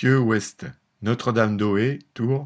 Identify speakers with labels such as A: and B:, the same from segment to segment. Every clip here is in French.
A: Pieux-Ouest, Notre-Dame-d'Oé, Tours.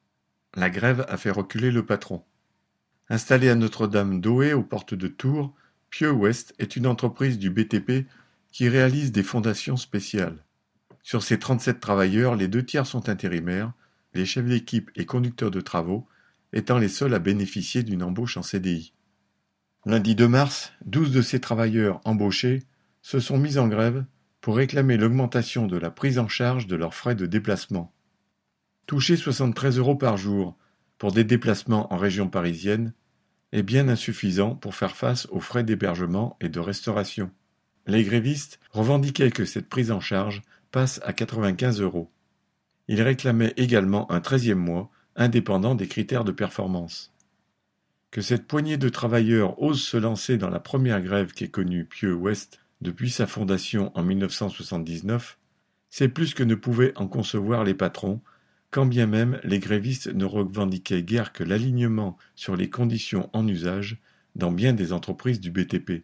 A: La grève a fait reculer le patron. Installé à Notre-Dame-d'Oé, aux portes de Tours, Pieux-Ouest est une entreprise du BTP qui réalise des fondations spéciales. Sur ses 37 travailleurs, les 2 tiers sont intérimaires, les chefs d'équipe et conducteurs de travaux étant les seuls à bénéficier d'une embauche en CDI. Lundi 2 mars, 12 de ces travailleurs embauchés se sont mis en grève pour réclamer l'augmentation de la prise en charge de leurs frais de déplacement. Toucher 73 € par jour pour des déplacements en région parisienne est bien insuffisant pour faire face aux frais d'hébergement et de restauration. Les grévistes revendiquaient que cette prise en charge passe à 95 €. Ils réclamaient également un 13e mois indépendant des critères de performance. Que cette poignée de travailleurs ose se lancer dans la première grève qu'ait connue Pieux-Ouest depuis sa fondation en 1979, c'est plus que ne pouvaient en concevoir les patrons, quand bien même les grévistes ne revendiquaient guère que l'alignement sur les conditions en usage dans bien des entreprises du BTP.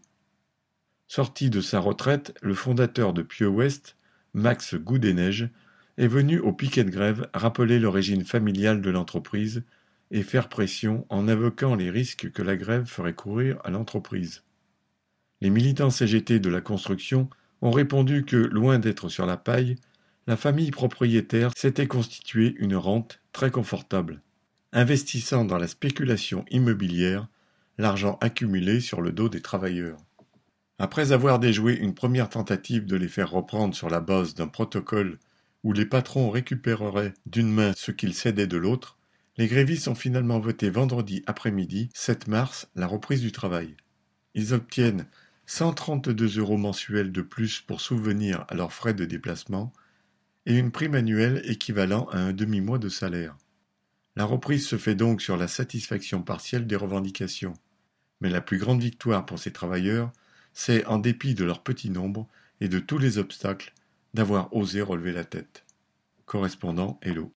A: Sorti de sa retraite, le fondateur de Pieux-Ouest, Max Goudénège, est venu au piquet de grève rappeler l'origine familiale de l'entreprise et faire pression en invoquant les risques que la grève ferait courir à l'entreprise. Les militants CGT de la construction ont répondu que, loin d'être sur la paille, la famille propriétaire s'était constituée une rente très confortable, investissant dans la spéculation immobilière l'argent accumulé sur le dos des travailleurs. Après avoir déjoué une première tentative de les faire reprendre sur la base d'un protocole où les patrons récupéreraient d'une main ce qu'ils cédaient de l'autre, les grévistes ont finalement voté vendredi après-midi, 7 mars, la reprise du travail. Ils obtiennent 132 € mensuels de plus pour subvenir à leurs frais de déplacement et une prime annuelle équivalent à un demi-mois de salaire. La reprise se fait donc sur la satisfaction partielle des revendications. Mais la plus grande victoire pour ces travailleurs, c'est, en dépit de leur petit nombre et de tous les obstacles, d'avoir osé relever la tête. Correspondant Hello.